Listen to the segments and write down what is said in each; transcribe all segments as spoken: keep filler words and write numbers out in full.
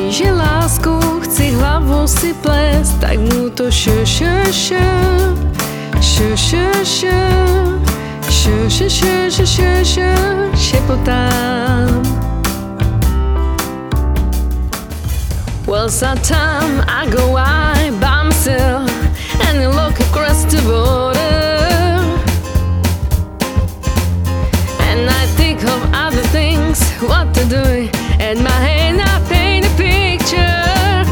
že lásku chci hlavou si plést, tak mu to š, š, š, š, š, š, š, š, š, š, š, š, šepotám. Well, sometime I go out by myself and look across the border, and I think of other things, what to do, and my hand I paint a picture.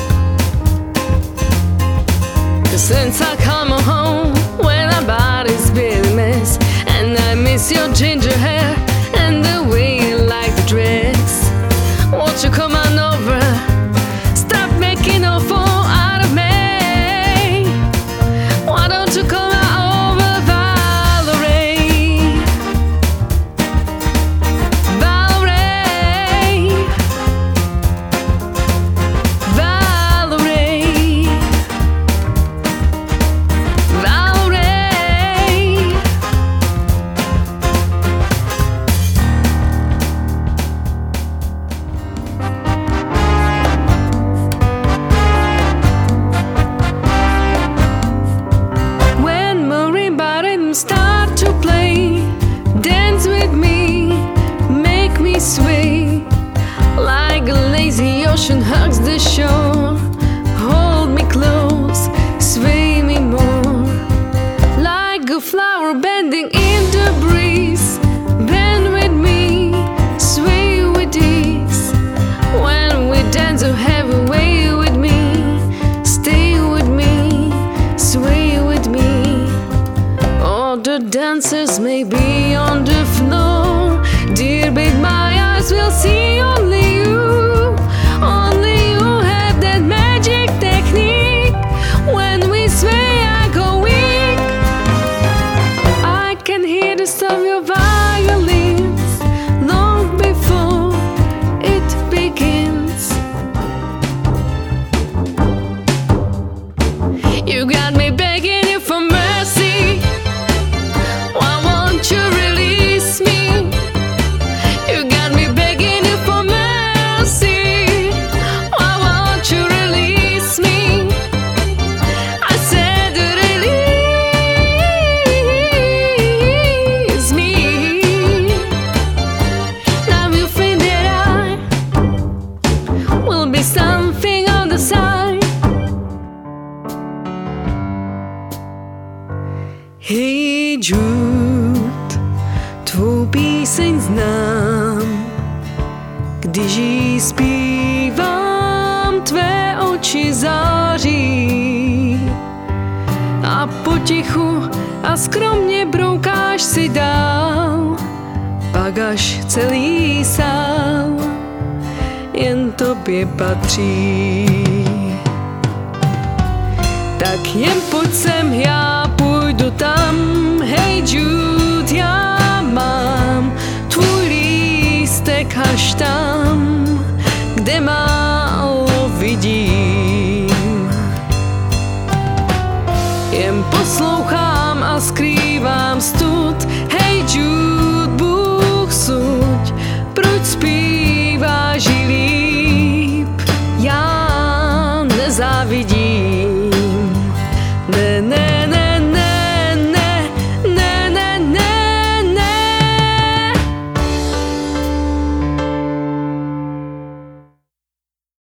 'Cause since I come home, when my body's been a mess, and I miss your ginger hair and the way you like the dress, won't you come on over? Stop making a fool out of me. Why don't you come on over, Valerie? Valerie, Valerie, Valerie. When marimba rhythms start to play, dance with me, make me sway, like a lazy ocean hugs the shore. Hold me close, sway me more, like a flower bending in the breeze. Bend with me, sway with ease. When we dance, so have a way with me. Stay with me, sway with me. All the dancers may be on the floor, dear babe, my eyes will see only you. Only you have that magic technique. When we sway, I go weak. I can hear the sound of your violins long before it begins. You got me begging you for mercy. Why won't you release me? You got me begging you for mercy. Why won't you release me? I said release me. Now you think that I will be something on the side. Hey Jude, tvou píseň znám, když ji zpívám, tvé oči září a potichu a skromně broukáš si dál, pak až celý sál jen tobě patří. Tak jen pojď sem, já půjdu tam, hey Jude.